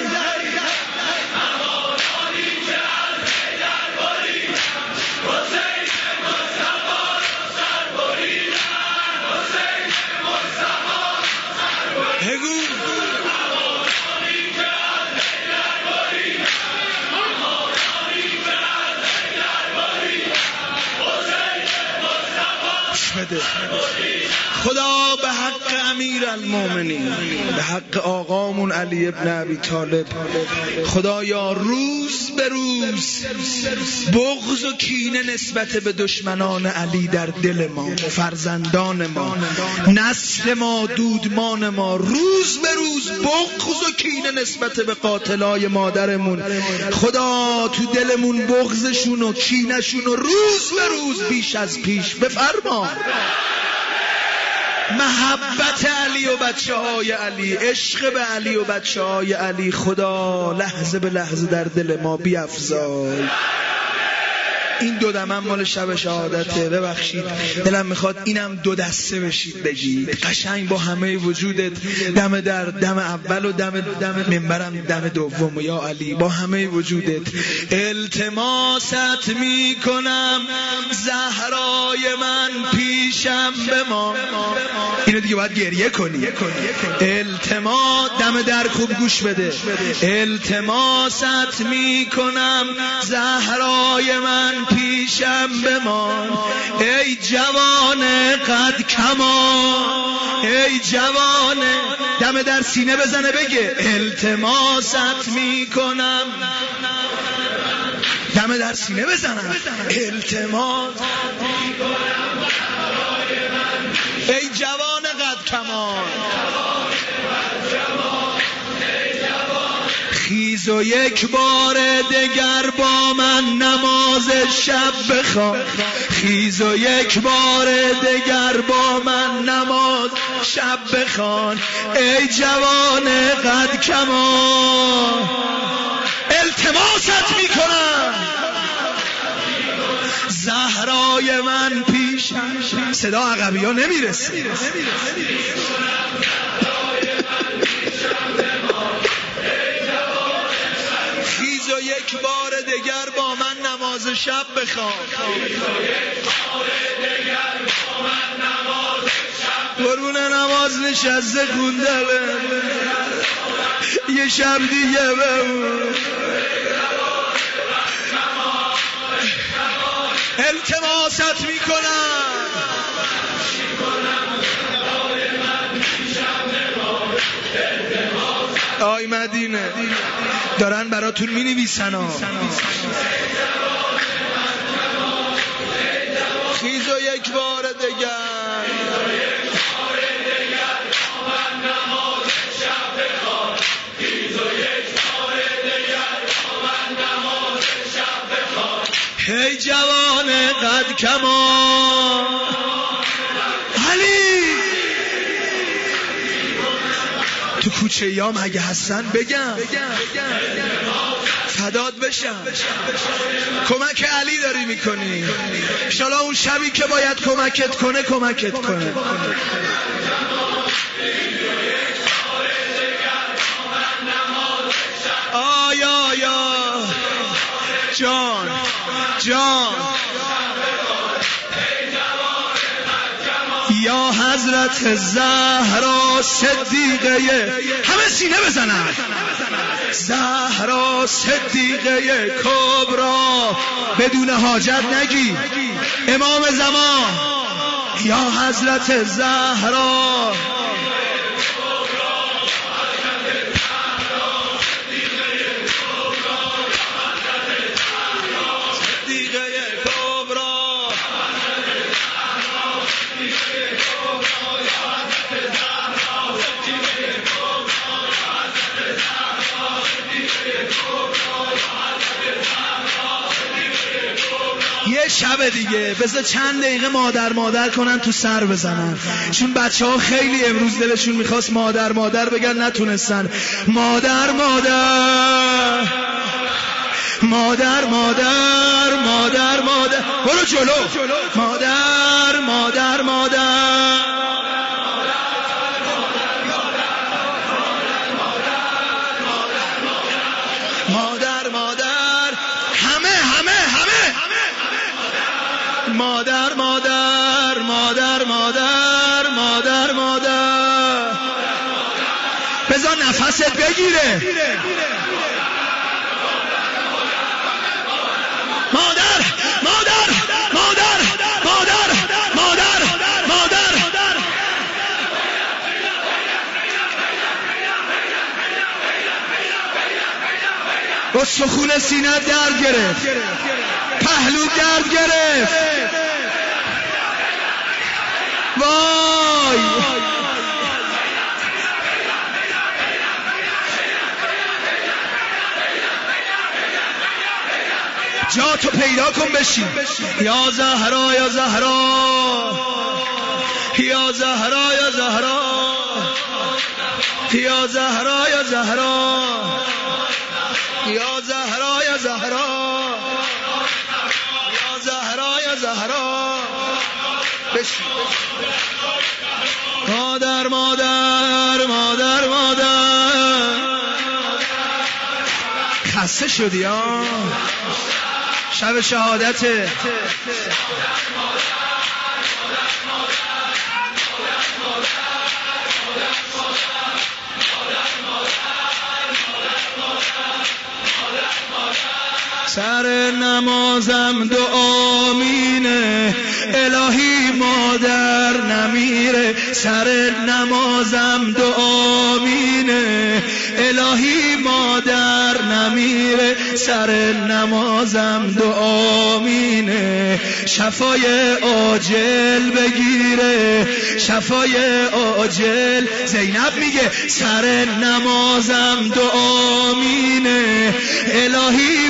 S1: خدا به حق امیر المومنین، به حق آقامون علی ابن ابی طالب، خدایا روز به روز بغض و کینه نسبت به دشمنان علی در دل ما، فرزندان ما، نسل ما، دودمان ما، روز به روز بغض و کینه نسبت به قاتلای مادرمون، خدا تو دلمون بغضشون و کینهشون و روز به روز بیش از پیش بفرما. محبت علی و بچه های علی، عشق به علی و بچه های علی، خدا لحظه به لحظه در دل ما بیفزای. این دو دمم مال شب شهادته، ببخشید دلم میخواد اینم دو دسته بشید بگید قشنگ با همه وجودت، دم در دم اول و دم منبرم دم دوم، یا علی با همه وجودت التماست میکنم زهرای من پیشم بمان. اینو دیگه باید گریه کنی. التماس دم در خوب گوش بده. التماست میکنم زهرای من پیشم بمان، ای جوان قد کمان، ای جوان. دم در سینه بزنه بگه التماست میکنم، دم در سینه بزنم التماس میکنم ای جوان قد کمان. خیز و یک بار دگر با من نماز شب بخوان، خیز و یک بار دگر با من نماز شب بخوان ای جوان قد کمان، التماست میکنم زهرای من پیشم. صدا عقبی ها نمیرسه. خیز و یک بار دگر با من نماز شب بخوان، قربون نماز نشسته خوندم یه شب دیگه بمون. التماست میکنم آی مدینه دارن براتون می نویسن ها. خیز و یک بار دگر هی جوان قد کمان. علی تو کوچه یا مگه هستن بگم فداد بشم. کمک علی داری میکنی انشالله اون شبی که باید کمکت کنه کمکت کنه. آیا جان یا حضرت زهرا صدیقه، همه سینه بزنن، زهرا صدیقه کبرا، بدون حاجت نگی امام زمان، یا حضرت زهرا یه شب دیگه بذار چند دقیقه مادر کنن تو سر بزنن، چون بچه ها خیلی امروز دلشون میخواست مادر بگن نتونستن. مادر برو جلو. مادر بذار نفست بگیره. مادر استخون سینه درد گرفت، پهلو درد گرفت، وای جا تو پیدا کن بشین. یا زهرا یا زهرا یا زهرا یا زهرا یا زهرا یا زهرا یا زهرا یا زهرا یا زهرا یا زهرا بشین. مادر خسته شدی ها، شب شهادته. سر نمازم دعا مینه الهی مادر نمیره، سر نمازم دعا مینه الهی مادر نمیره، سر نمازم دعا مینه شفای عاجل بگیره، شفای عاجل. زینب میگه سر نمازم دعا مینه الهی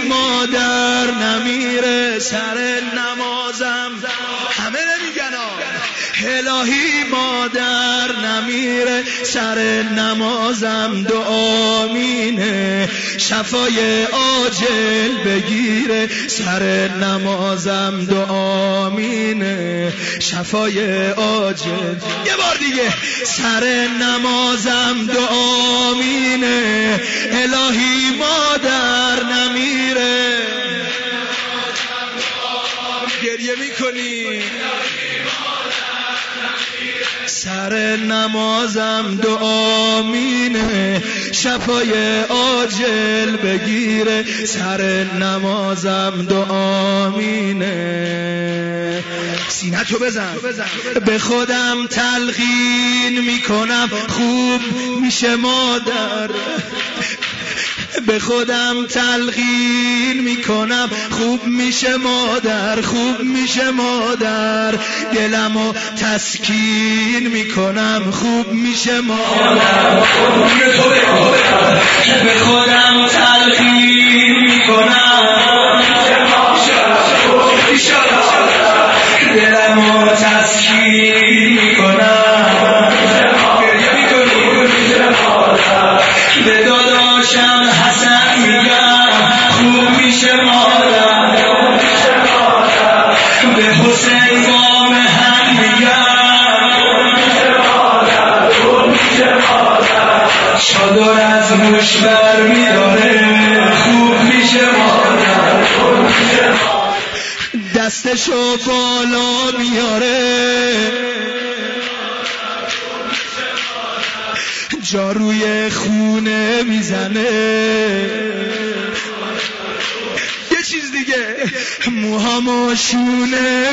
S1: مادر نمیره، سر نمازم همه نمیگن الهی مادر نمیره سر نمازم دعا مینه شفای عاجل بگیره سر نمازم دعا مینه شفای عاجل یه بار دیگه سر نمازم دعا مینه الهی مادر نمیره گریه میکنی سر نمازم دعا مینه شفای عاجل بگیره سر نمازم دعا مینه سینه تو بزن به خودم تلقین میکنم خوب میشه مادر به خودم تلقین میکنم خوب میشه مادر خوب میشه مادر دلمو تسکین میکنم خوب میشه مادر به خودم تلقین میکنم دلمو تسکین میکنم به داداشم حسن میگم خوب میشه مادر به حسین قام هم میگم چادر از روش بر میداره خوب میشه مادر دستشو بالا میاره جاروی خونه میزنه یه چیز دیگه موهامو شونه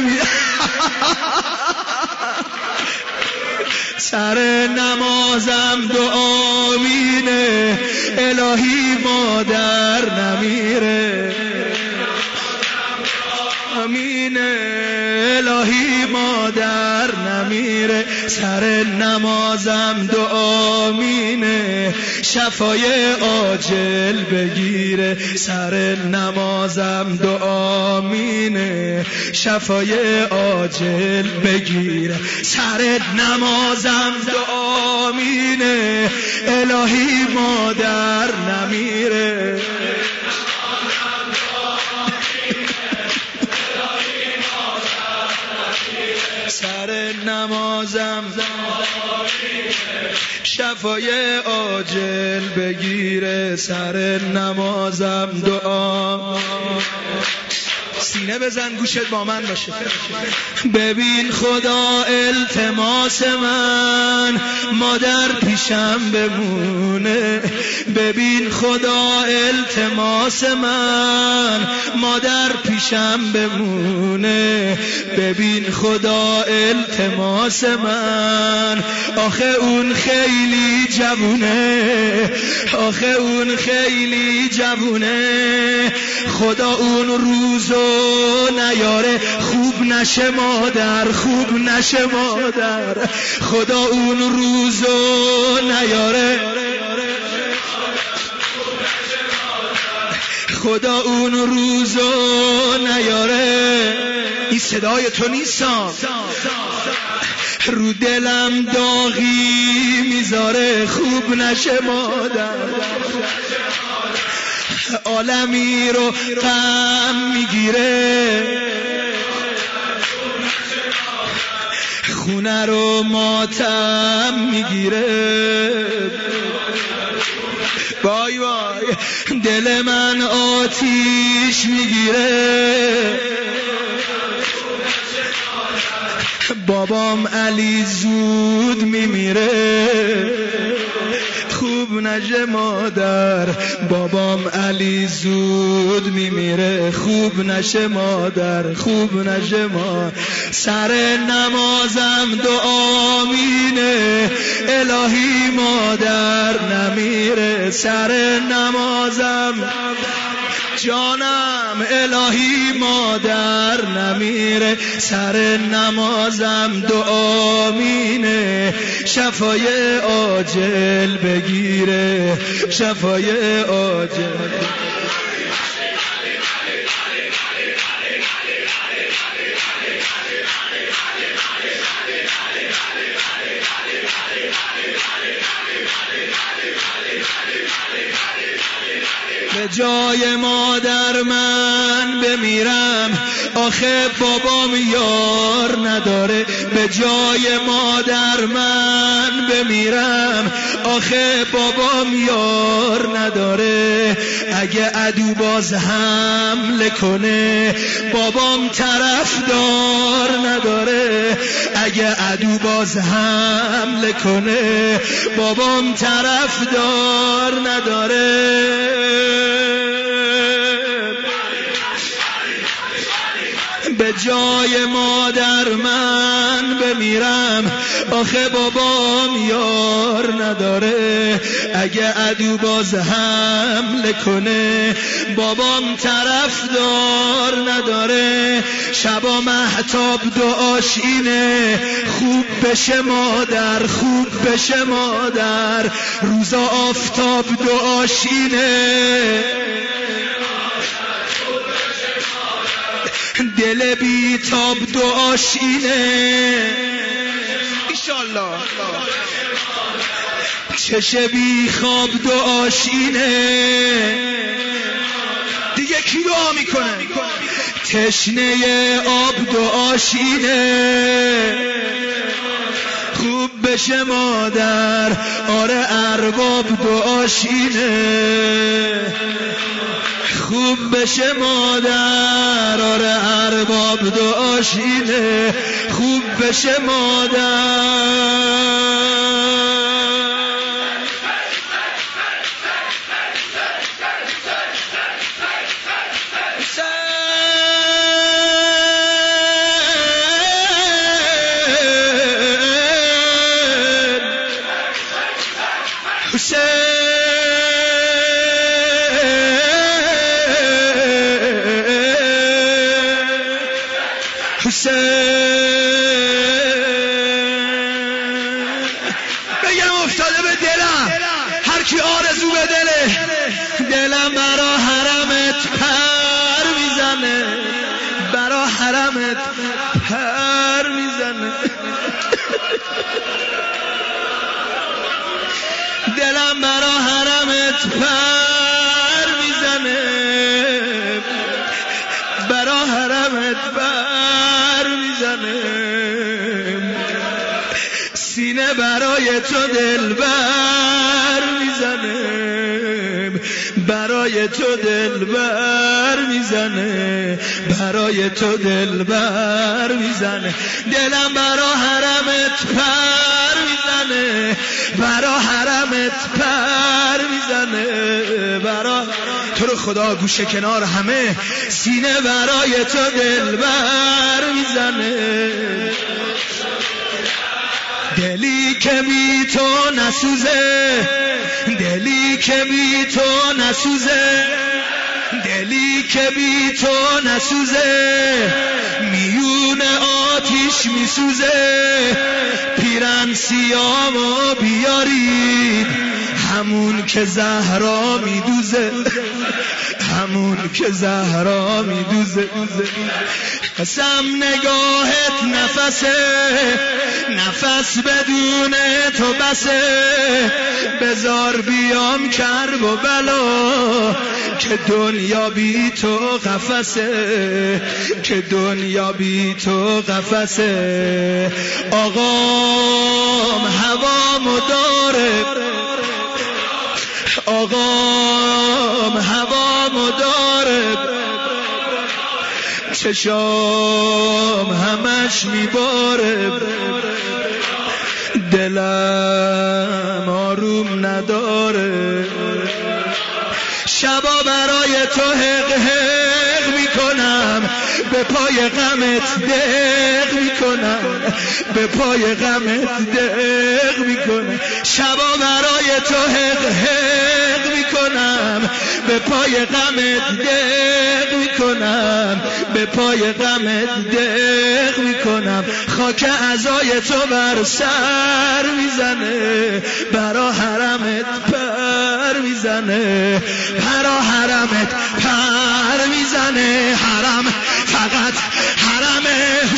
S1: سر نمازم دعا مینه الهی مادر نمیره امینه الهی مادر نمیره سر نمازم دعا مینه شفای عاجل بگیره سر نمازم دعا مینه شفای عاجل بگیره سر نمازم دعا مینه الهی مادر نمیره سر نمازم شفای عاجل بگیره سر نمازم دعا سینه بزن گوشت با من باشه ببین خدا التماس من مادر پیشم بمونه ببین خدا التماس من مادر پیشم بمونه ببین خدا التماس من آخه اون خیلی جوونه آخه اون خیلی جوونه خدا اون روزو نیاره خوب نشه مادر خوب نشه مادر خدا اون روزو نیاره خدا اون روزو نیاره این صدای تو نیستم رو دلم داغی میذاره خوب نشه مادر عالمی رو غم میگیره خونه رو ماتم میگیره وای وای دل من آتیش میگیره بابام علی زود میمیره خوب نشه مادر بابام علی زود میمیره خوب نشه مادر خوب نشه مادر سر نمازم دعا مینه الهی مادر نمیره سر نمازم جانم الهی مادر نمیره سر نمازم دعا مینه شفای عاجل بگیره شفای عاجل به جای مادر من بمیرم آخه بابام یار نداره. به جای مادر من بمیرم آخه بابام یار نداره. اگه عدو باز حمله کنه بابام طرفدار نداره. اگه عدو باز حمله کنه بابام طرفدار نداره. به جای مادر من بمیرم آخه بابام یار نداره. اگه عدو باز حمله کنه بابام طرفدار نداره. شبا مهتاب دعاش اینه خوب بشه مادر، خوب بشه مادر. روزا آفتاب دعاش اینه دل بیتاب دعاش اینه ایشالله. چش بی خواب دعاش اینه. دیگه کی دعا میکنه؟ تشنه آب دعاش اینه خوب بشه مادر. آره ارباب دعاش اینه خوب بشه مادر. آره ارباب دعاش اینه خوب بشه مادر. بگم افتاده به دلم هر کی آرزو به دله. دلم برا حرمت پر میزنه، برا حرمت پر میزنه. دلم برا حرمت پر میزنه، برا حرمت پر میزنه. سینه برای تو دلبر میزنه، برای تو دلبر میزنه، برای تو دلبر میزنه. دلم برا حرمت پر میزنه، برا حرمت پر میزنه. برا تو رو خدا گوشه کنار همه، سینه برای تو دلبر میزنه. دلی که بی تو نسوزه، دلی که بی تو نسوزه، دلی که بی تو نسوزه، میون آتیش میسوزه. پیرن سیامو بیارید، همون که زهرا میدوزه، همون که زهرا میدوزه. قسم نگاهت نفسه، نفس بدون تو بسه. بزار بیام کرب و بلا، که دنیا بی تو قفسه، که دنیا بی تو قفسه. آقام هوامو داره، آقام هوامو داره. چشام همش میباره، دلم آروم نداره. شبا برای تو حق حق میکنم، به پای غمت دق میکنم، به پای غمت دق میکنم. شبا برای تو حق حق میکنم، به پای غمت دق میکنم، به پای غمت دق میکنم. خاک عزای تو بر سر میزنه، برا حرمت پر میزنه، برا حرمت پر میزنه. حرم فقط حرم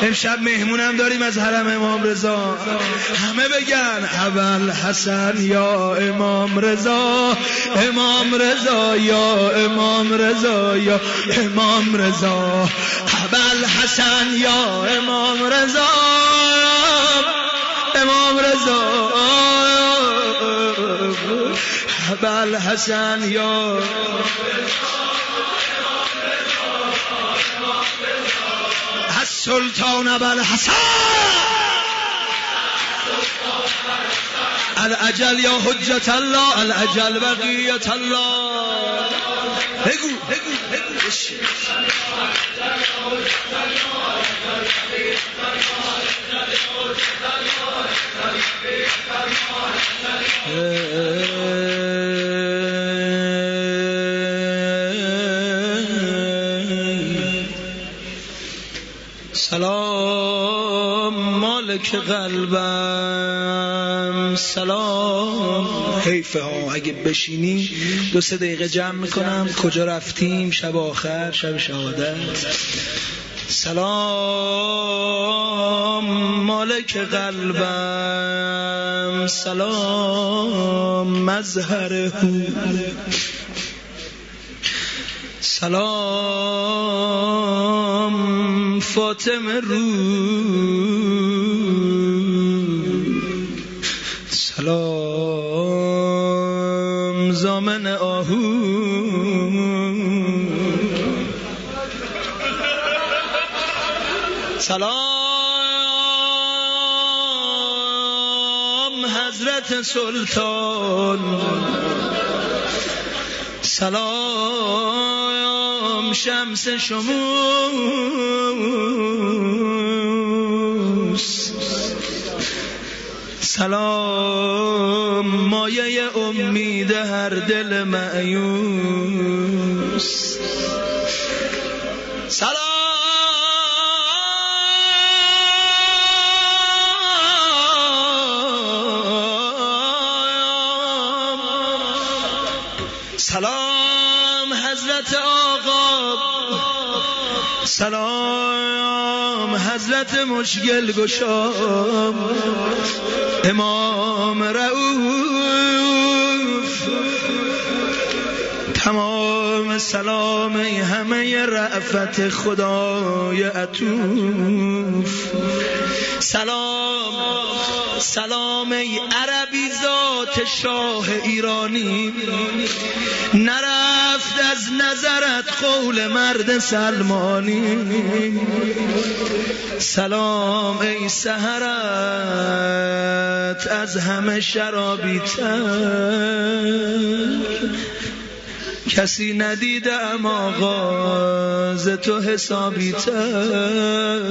S1: امشب مهمونم داریم از حرم امام رضا. همه بگن اول حسن یا امام رضا، امام رضا یا امام رضا یا امام رضا، اول حسن یا امام رضا، امام رضا، اول حسن یا السلطان ابل حسن الاجل یا حجت الله، الاجل بقیت الله. بگو سلام مالک قلبم سلام. حیفه ها اگه بشینی 2-3 دقیقه جمع میکنم. کجا رفتیم؟ شب آخر، شب شهادت. سلام مالک قلبم سلام مظهره، سلام فاطمه رو، سلام زامن آهو، سلام حضرت سلطان، سلام شمس شموس، سلام مایه امید هر دل مایوس، سلام سلام حضرت آقا، سلام حضرت مشکل گشا، امام رؤوف، تمام سلام همه رأفت خدای عطوف، سلام سلام ای عربی ذات شاه ایرانی، نرفت از نظرت قول مرد سلمانی، سلام ای سحرت از همه شرابی تر، کسی ندیدم آغاز تو حسابی تر،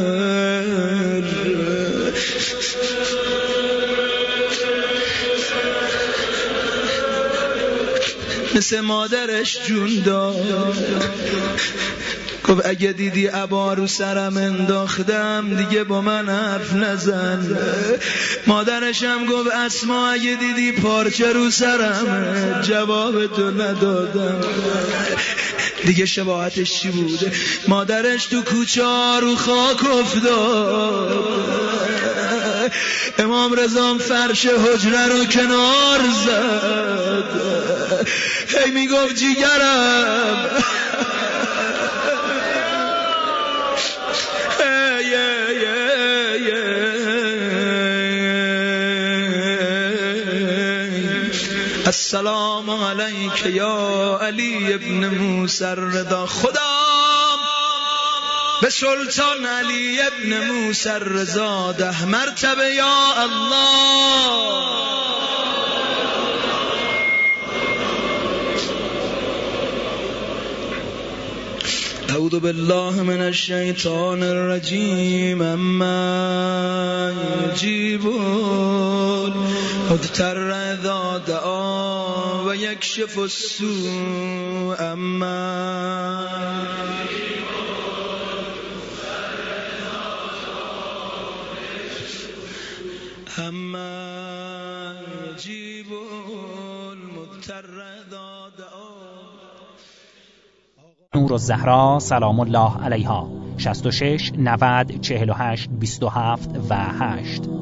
S1: مثل مادرش جون داد، گفت اگه دیدی عبا رو سرم انداختم دیگه با من حرف نزن. مادرشم گفت اسما اگه دیدی پارچه رو سرم جواب تو ندادم. دیگه شباهتش چی بوده؟ مادرش تو کوچه رو خاک افتاد، امام رضا فرش حجره رو کنار زد، هی میگفت جیگرم، السلام علیک یا علی ابن موسی الرضا. خدا به سلطان علی ابن موسی الرضا 10 مرتبه یا الله. اعوذ بالله من الشیطان الرجیم. اما یجیبون مضطر اذا دعا و یکشف السوء. اما یجیبون مضطر اذا دعا.
S2: نورالزهرا سلام الله علیها 66 90 48 27 و 8.